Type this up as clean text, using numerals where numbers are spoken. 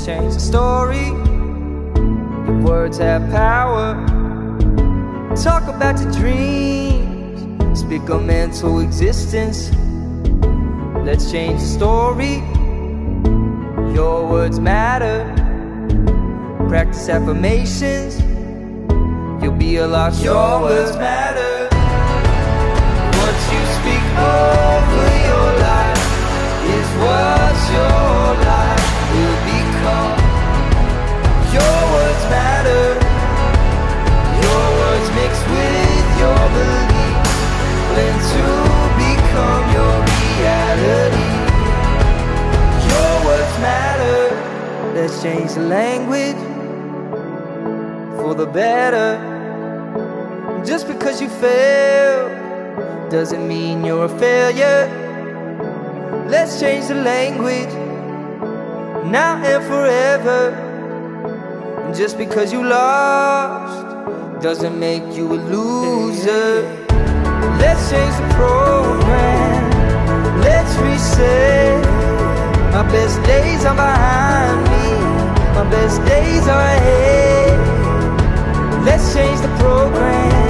Let's change the story. Your words have power. Talk about your dreams, speak of mental existence. Let's change the story. Your words matter. Practice affirmations, you'll be a lot stronger. Your words matter. What you speak over your life is what your life will become. Your words matter. Your words mix with your beliefs, blend to become your reality. Your words matter. Let's change the language for the better. Just because you fail doesn't mean you're a failure. Let's change the language now and forever. And just because you lost doesn't make you a loser. Let's change the program. Let's reset. My best days are behind me. My best days are ahead. Let's change the program.